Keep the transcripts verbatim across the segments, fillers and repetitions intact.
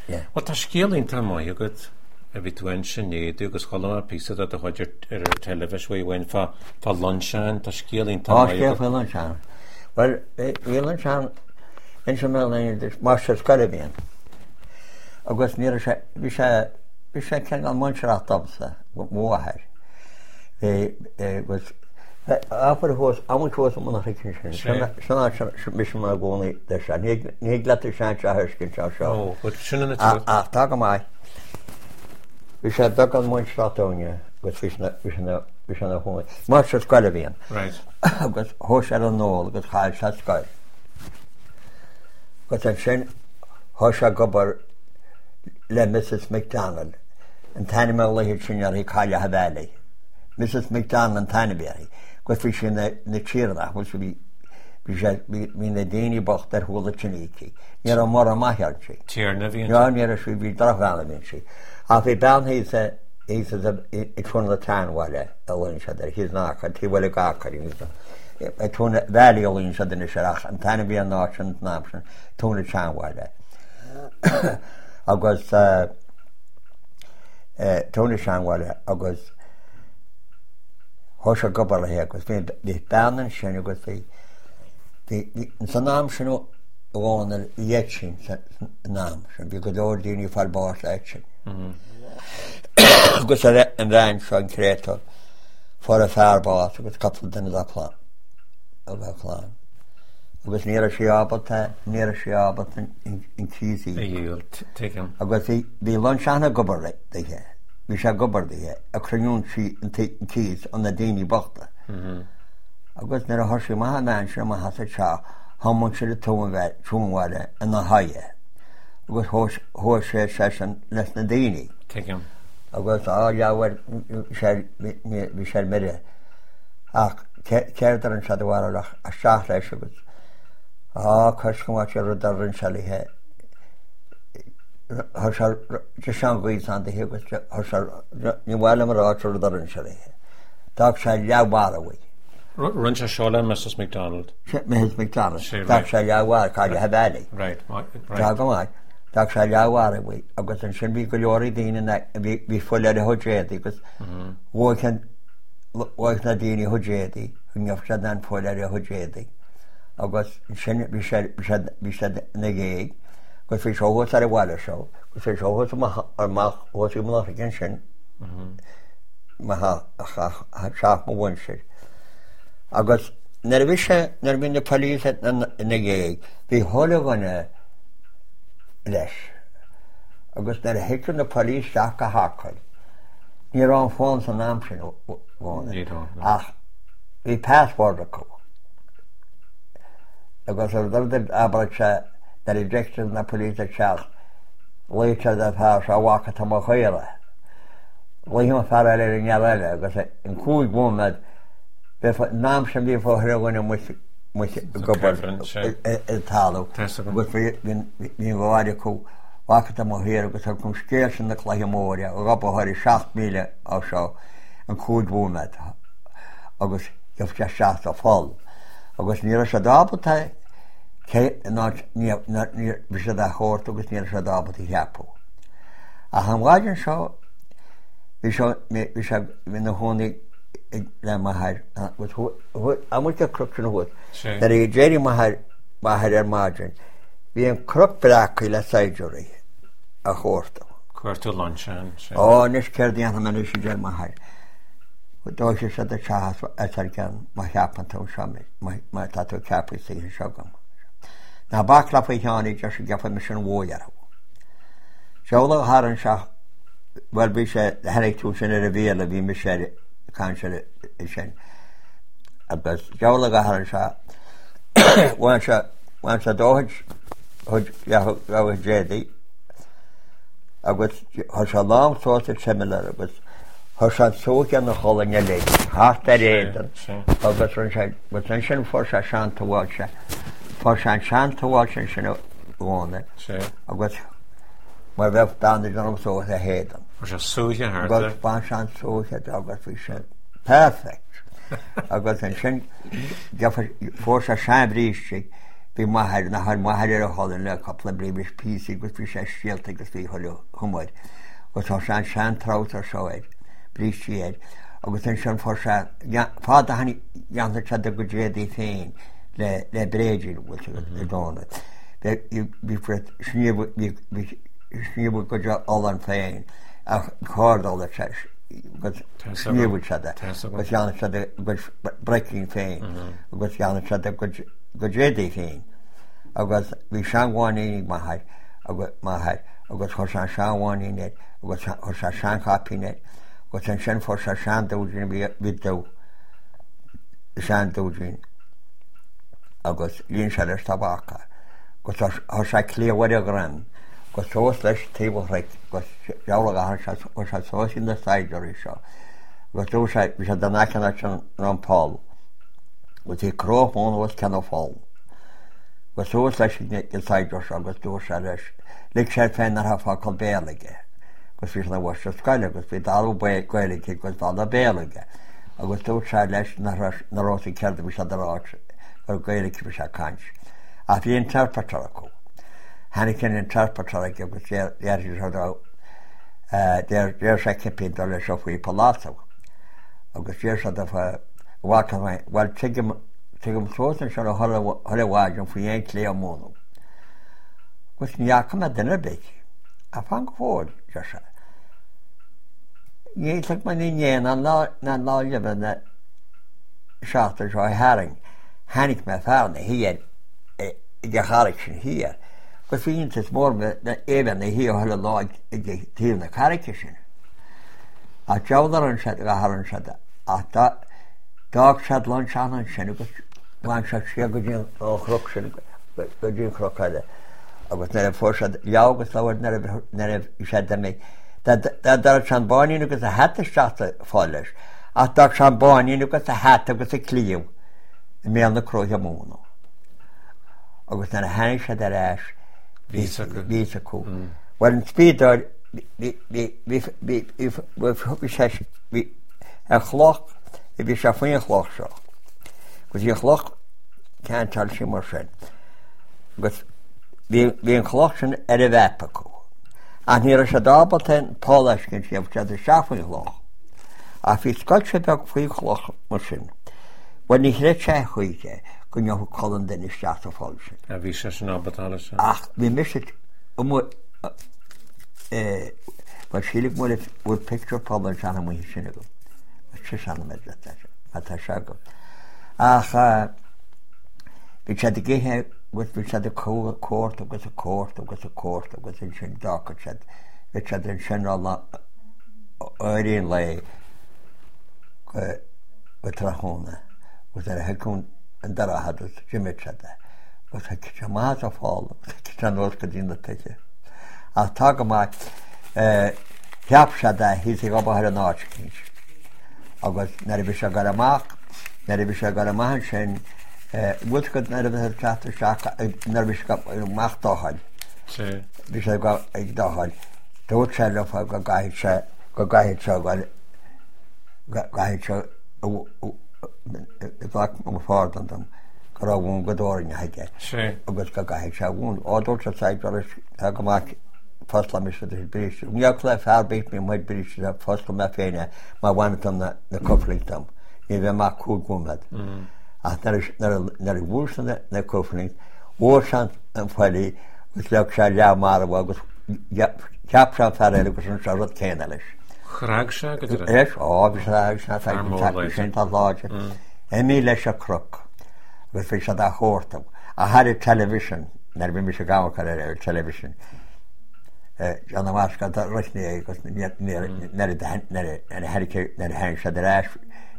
Wat tá scéalainn tá mai agad a bhí tú an sinnéad agus chola písa a chuidir ar televis bhain fá fá luncheon tá scéalainn tá mai. Á scéal fá luncheon. Well, bhí luncheon in sem mé mar se scoilebíon. Agus ní sé bhí sé bhí sé cean an muinseach domsa mthair. Bhí was áfar hós amúid hós am na chin sin. Sinna mis mar gcónaí de se. Ní letar sean se thuiscin se seo. Ó, sinna na tú. Ach, tá go mai. Bhí sé do an muinseachtóine agus bhí sinna húna. Mar se scoilebíon. Agus thós ar an nóil agus cháil se scoil. Gus an sin thó se gobar le Missus McDonald an taine me leithir sin ar í cáile ha bhealaí. Missus McDonald an taine bearí. Gus bhí sin na tíirnach mus bhí hí na daoine bocht ar thula tníí. Ní an mar a maithart sí. Tíirna bhíon? Já, ní a sí bhí drachhheala bhíon sí. A bhí benhí i tún le táinhile a bhain se ar hís nach a tíhfuil gácarí. Tún bhealaí a líonn se duna seach an taine bhí an náit an námsan túna táinhile. Agus túna táinhile agus thó se gobar le agus bhí beanan sin agus bhí san nám sin bháinna dhéit sin nám sin bhí go leor daoine fáil bás éit sin. Agus an bhhain se an créatá fór a fearbás agus capla duine a chláán a bheith chláán. Agus ní a sé ábalta ní a sé ábalta in cíí. Agus bhí lunseanna gobar le bhí sé gobar daithe a cruún sí an cíos an na daoine bochta. Agus nar a thosaí maithe mean sin a hasa seo hámún si a túmhhaile in na haide. Agus thuair sé sé leis na daoine. Agus á leabhar bhí sé mire ach céirdar an seadhhaach a seaach leis agus á chus go máte ru darann se lethe de sean gaoid an de agus ní bhhaile mar átar darann se lethe. Tá sé leabhhar bhaid. Run se seála Missus McDonald. Missus McDonald. Tá sé leabhhar cáile ha bhealaí. Tá go máid. Tá sé leabhhar bhaid agus an sin bhí go leorí daine bhí foiile a thuéadaí agus bhhaith na daoine thuéadaí chu neamh se an foiile a thuéadaí. Agus sin bhí sé na géig gus bhí seohas ar a bhhaile seo gus é seohas armach óí mna gin sin seach mo bhain siir. Agus nar bhí sé nar bhí na políosa na géig bhí thola bhaine leis agus nar a héitir na polís seach go hácail. Ní rán fáin san nám sin bhána ach bhí passport acu. Agus ar duldir abra se dar i deictir na polísa seach léite a phá se bhacha tá mo chéile. Léhí fear ar an neamhile agus an cúig bhúmad nám sem bhí fóthirhaine mu gobar i talú. Agus bhí bháide acu bhacha mo hir agus ar chun scéir sin na chluiche a gabbathirí seacht míle á seo an cúig bhúmad agus gibh sé seacht a fáil. Agus ní se dábalta bhí sé a chóirt agus ní se dábalta heapú. A hamháidir seo bhí na tháinig le maithir amú a crucsin bhd. Nar i déirí maithir ar máidir. Bhí an cruc bracaí le saidiúí a chóirta. Cuirtú luncheon. Ó, níos céir ana me sé dé maithir. Dó sé se a teas ar gan má cheapantá seid má táú ceappa sí segam. Na bacla fa teánnaí de sé gefa me sin mhóarú. Seola háan seach bhfuil bhí sé heú sin ar a bhéla bhí me sé can sin. Agus seola go háan se bhain se dóid chud déadaí agus thu se lámsáta similar agus Thir se sócean na cholanne lé, háart ar éidir agus an sin for se seantaháil se. For se an seantaháil sin sin bhána agus mar bheith dána an sócha a héan. For se súthe agus ban sean sócha agus bhí sin perfect. Agus an sin fór se seanbríiste bhí maithir na maithir a háin le coppla bríbis píí gus bhí sé síalta agus bhí chumáid, gus tá sean sean trátar seoid, bríisiad, agus an sean fór se fád a haananta se de go déadaí féin le le bréidir bhfuil le dána. Bhí sníomh go álan féin a chádála se sníomhúil se gus teanna se brecinn féin, agus teanna se go déadaí féin. agus bhí seanháiní maithaid maithaid agus chu se seanháiní agus chu se seancapíine agus an sin fór se seandóidín bhí dó seandóidín agus líon se leis tabhacha gus thu se clíomhhaide a gran gus sós leis taobhreid gus deabhla chu se sósin na saidirí seo gus dú sé bhí sé donachna an Paul gus í crómón was ceanna fáil gus sós leis isáidir se agus dú se leis lig sé féin ar fá chu béalaige gus bhí na bhhaiste scoile agus bhí dalú gaiige gus bhá béalaige agus dú se leis narásaí ceirda bhí se doráit gur gaiige bhí se cant a bhí interpretar acu hanig cin interpretar aige agus dhéidir déir sé cipéad leis seo faoí palása agus dhéir se bhil tuigim tuigim sósan se thohhaid an faoí éon clé mónú. Gus níachcha a duine beic a fan go fód se se. Níl man í néan na láileh na seaachtar seo haing hanig me fearna híar i de charaic sin híar. Gus bhíontas mór na éhan na hí thula láid i tír na charaice sin. A teadar an se go haran se a dág se lá seanan sin agus bhain se sé go dtíon chruch sin go dtíon chrochaide agus na fór se leabgus lehair na raibh sé de mé. Dar sean báín agus a hetasteachta fáil leis ach dar sean báín agus a het agus a clíomh i mé na crothe móna. agus na hanig se de réis ví acu. Well an spídar bhí a chloch i bhí se faoin chloch seo. Gus í chloch ceantal sin mar sin. Gus bhí an chloch sin ar a bhepa acu. A ní se dábaltain pálaiscin siamh se a seafaoin chloch. A bhí scoil se beag faoin chloch mar sin. Well ní ré sé chuige go neoh cholan den is teach a fáil sin. A bhí sé sin ábatála sin? Ach, bhí misit bhil sílig mú bhfuil picture pobl seanna mu sinna go. Si seanna me a tá se go. Ach, bhí sé de géthe bhfuil bhí sé de cóirt agus a cóirt agus a cóirt agus in sin dácha sé. Bhí sé den sin áiríon le go trachóna. Gus ar a heún an darachadus Jimmitsede, gus ha ki más a fáil, ki an os go dtína tuige. A tá go má ceap se de hí sig go ar an áitkins. Agus nar bhí se gar amach, nar bhí se gar amach sin bhil go nar bh teachtar seach nar bhí go mach dáhaid. Bhí sé go ag dáhaid. Dúirt sé le fá go gaiid se go gaiid se gaiid se bhach má fád an dom go rá bhún godóirne haige agus go gaiigh se bhún ádul se said go máach fosla mis bríis. Níoch le fearbéit mé muid bríis a fosla me féine má bhaintam na coflingtam. Ní bheith má cúd gúmlad. Ach nar i bhúsanna na cofling ó sean an foiilí gus leach se le mar bh agus ceap se fear agus an se rud céine leis. Chrág se go Éis á bhí se sin tá láide. Éí leis a croc gus fé se a chóirtam. A hair television nar bhí mi se gacha ar television. An bhásca roiithní agus nar hen se de réis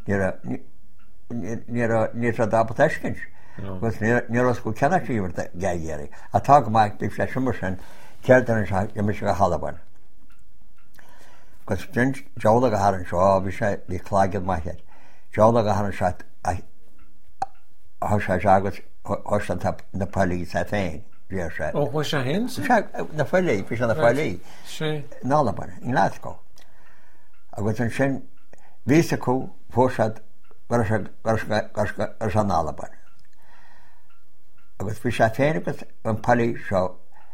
ní a dápateiscins. gus ní os go ceanna síomhar gaigéir. A tá go maiid bhí sé simmar sin ceirtan se mi se go halaban. Gus drin deola go háan seo bhí sé bhí chláigad maiid. Deola go háan se sé agus hosta na pálí sa féin bhí sé. Ó bhfuil sé hen? Na fáilí bhí sé na fáilí nálaban in Glasgow. Agus an sin bhí acu fórsad ar se nálaban. agus bhí sé féin agus an palí seo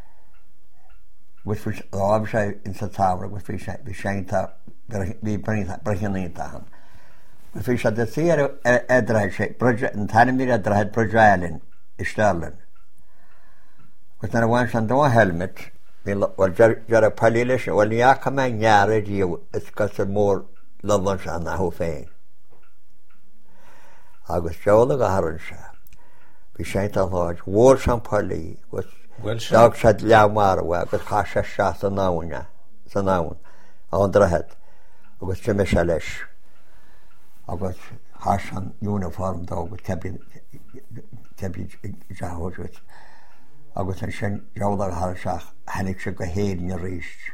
with láb sé in sa tábhar agus bhí sé bhí sénta bhí brichanínta ham. Bhí sé de sí édraid sé an taimí a draid Bridgeisland i Stirling. Gus na bhain an dó helmet bhil jar a palí leis bhil níacha me neara díomh is gus mór lehan se na thu féin. Agus teola go harann se. Bhí sénta láid mhór san palí gus Dag sé leabhmara bhfuil agus cha sé se san náhaine san náhain an drahead agus te me se leis agus há an uniform dó go tebí deóid agus an sin deolar thar seach henig se go héirin a ríist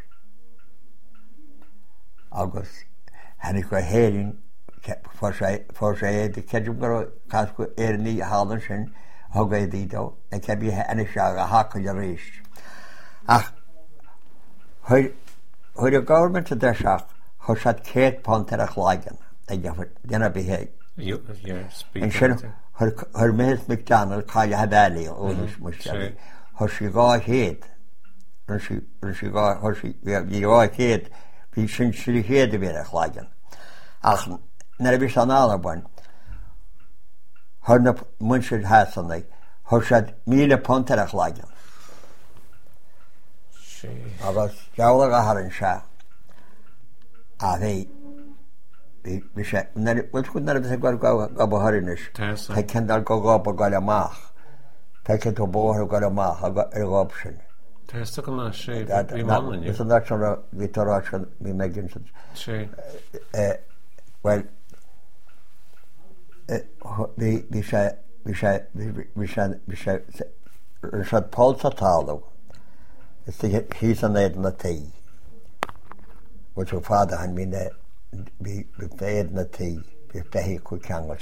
agus henig go héirin for sé éidir ceidir go cá go éirní hálan sin thugéidídó a cebí ena se a hacail a ríist. Ach chuir a government a de seach chu sé céad pont ar a chláigen a déana bhí an sin chuir méid McDonald cáile a bhealaí ónis mu thu si gá héad bhí gá chéad hí sin si héad a bhí a chláigen. Ach na bhí an álabain Thir na muinseid hásanna thir sé míle pont ar a chláigen. Agus deola go harann se a bhí bhí sé bhfuil chun na bhí go gabthirinis Tá cendal go gába gáil amach Tá cin tú bóthir gáil amach ar gáb sin. Tá go ná sé bhí málainn. Is an bhí tarrá bhí méid sin. Well bhí sé sé pólt a tála is hí an éad na taí bú tú fáda an mí bhí féad na taí bhí behí chu ceangail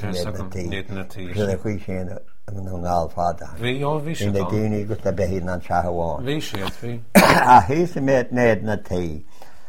chuí sin an ngáil fáda bhí na daoine gus na behí an seaháin bhí siad bhí a hí sa méad néad na taí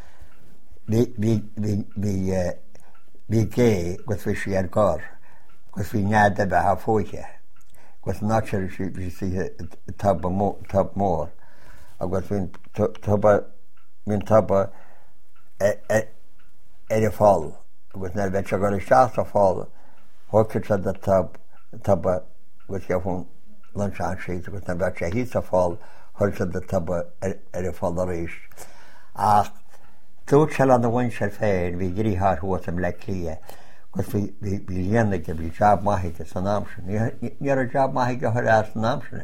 bhí gé gus bhí si ar gár gus bhí nead a bheith a fóiche gus náir bhí si tab mór agus bhín tabba ar a fáil agus na bheith se go isteach a fáil thuir se de tabba gus ceafún lunseán siad agus na bheith sé hí a fáil thuir se de tabba ar a fáil a rééis. Ach dúirt se an bhain sé féin bhí guríthú am le clia gus bhí dhéanaige bhí jab maithaige san námsin. Ní ar jab maithaige chuir as san námsin.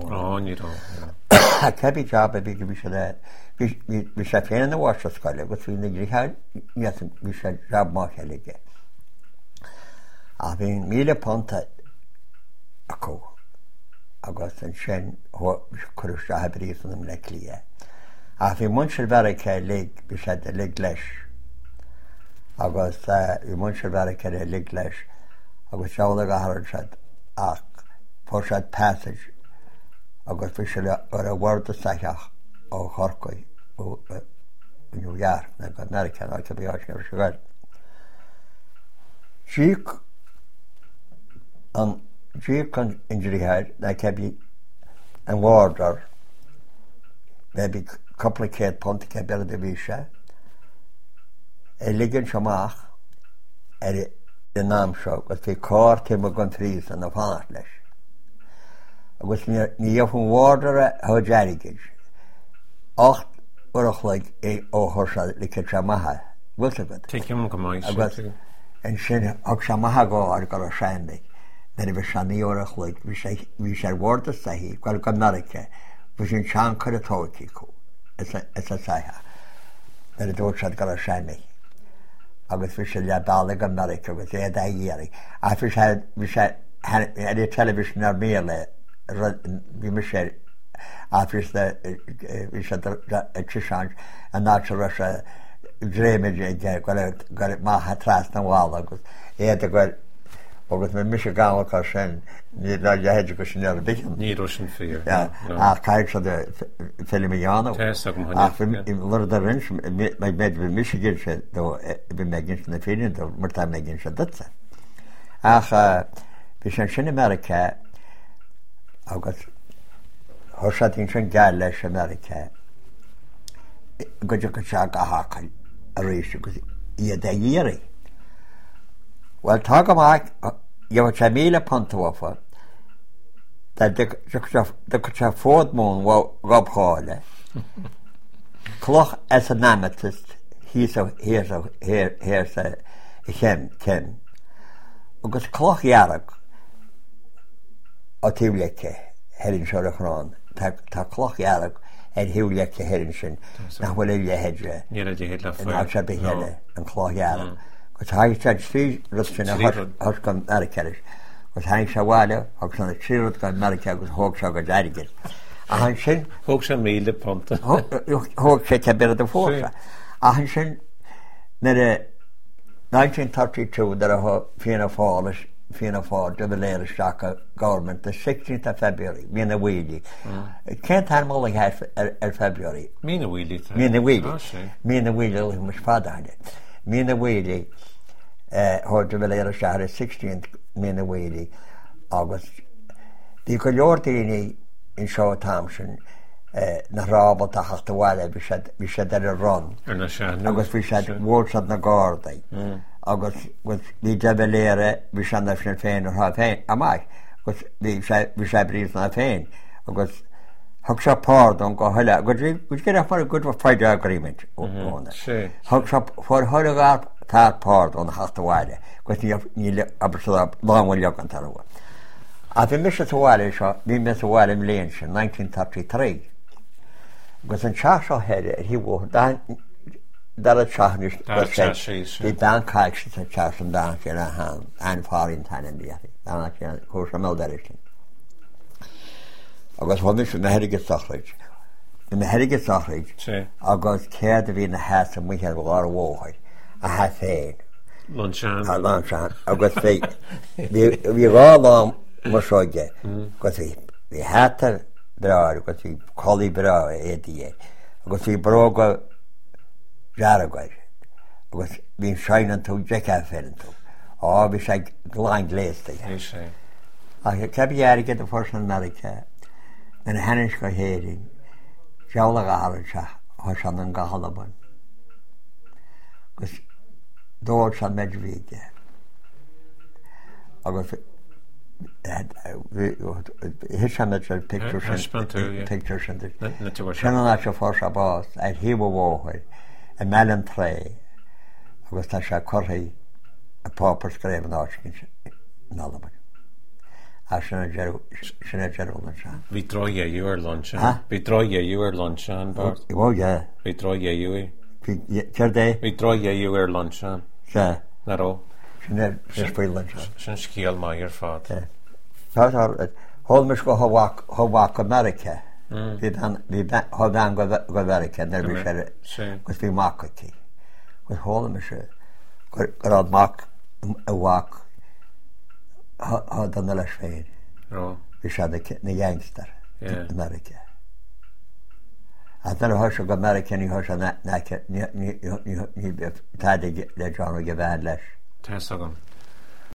Cebí jab a bhí go bhí sé le bhí sé féin na bhhaiste scoile gus bhí na grítheid bhí sé jab maithaige. A bhí míle ponta acu agus an sin chuiriste a brí san am le clia. A bhí muintir bheice le bhí sé de le leis agus bhí muintir bheice le le leis agus teola go harann siad ach fór siad passage agus bhí sé ar a bhharda saitheach ó Chorcaí ó New York na go America á go bhí áit ar siúil. Díoc an díoc an injurítheid na cebí an bhádar bheith complicated pontica bela de bhí sé é ligann seach ar i nám seo gus bhí cóir tíime gan trís an na fáirt leis. Agus ní dhéofn mhádara thu deirigid. Ocht uachlaigh é ó thuirsa lice se maithe bhfuil go. Tuim go maiid agus an sin ag se maithe gáir go a seandaigh na bhí se ní uachlaigh bhí sé bhórda saí gáil go America bhí sin sean chuir a tóirtíí có. Is a saithe na a dúirt siad go a seandaigh. agus bhí sé le bailach America agus é a dhéirigh. A bhí sé bhí sé ar television ar méle bhí me sé a bhí sé trisáint a ná se dréimiid go maithe tras na bháil agus é a goil agus mé mis gáá sin ní lehéidir go sin ar bichan. Ní sin fi a caiir se de filmíánach lu a rin méid bh misginn se bhí meginn na féin mar tá meginn se dutsa. Ach bhí sé sin America agus thosatín sin geall leis America go dtí go teag a hácail a rééis go iad a dhéirí. Well tá go amach go sé míle pantófa go te fódmún gobháile cloch as a namatist hí hir sa chem chem agus clochhearach á tíúleice herin seo a chrán tá clochhearach ar hiúleice herin sin nach bhfuil le headre ná se behéile an clochhearach go tá sé trí rustin thos gan Americanis go tá se bháile agus sanna tríúd gan America agus thóg se go deirigil. A han sin thóg sé míle ponta thóg sé ce bead a fósa. A han sin na nineteen thirty-two dar a fianna fáil fianna fáil de léir seacha government the sixteenth of February mína bhíli. Cén animal heis ar February. Mína bhíli. Mína bhíli. Mína bhíli mu fadáine. Mína bhíli thir de léir seacha sixteenth mína bhíli agus bhí go leor daoine in seo Thompson na rábal a chata bhile bhí sé ar a run agus bhí sé bhórsad na gádaí agus bhí de léire bhí se na sin féin ar féin amach agus bhí sé bríomh na féin agus thug se pádón go thuile agus bhí gur mar a good Friday Agreement óna thug se fuair thuileá tá pádón na chata bhile gus ní aber láhfuil leag an tarhha. A bhí mis bhile seo bhí mis bhile im léon sin nineteen thirty-three. Gus an teach seo heile hí bh dar a teachnis í dan caiic sa teach an dan sin a han an fáín tainna bíí dána sin chóir sem médéir sin. Agus bhil mis na heige sochraid. Na heige sochraid agus céad a bhí na heas a muhéad bhá bhóhaid a ha féin. Lunseán. Lunseán agus fé bhí rá lám mar seoige gus bhí hetar bra agus bhí choí bra édí agus bhí bro go dearagaid agus bhín seinan tú deá féan tú á bhí sé gláin léasta a cebhéige a fór an America na henis go héirn seála ahann se thu san an gahallban gus dóir san meidhíide agus his sem picture picture sin se for a bás ag hí bhóhaid a mean tré agus tá se chothaí a pápar scréh an ácin nálaban a sinna sinna jeúlan se. Bhí droigeú ar lunseán. Bhí droigeú ar lunseán bart. Bhóge. Bhí droigeú. Ceir dé? Bhí droigeú ar lunseán. Se. Naró. Sin sprílan se. Sin scíal mai ar fád. Thóilmis go thomhaach America hí an go America nar bhí sé gus bhí macatí gus thóilmis se gur rád mac a bhaach an leis féin bhí sé na gangster America. A nar thu se go America ní thu ní taidig le John go bhhead leis. Tá agam.